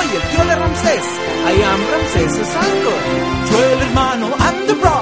soy el tío de Ramsés. I am Ramsés Sanko. Yo el hermano and the brother.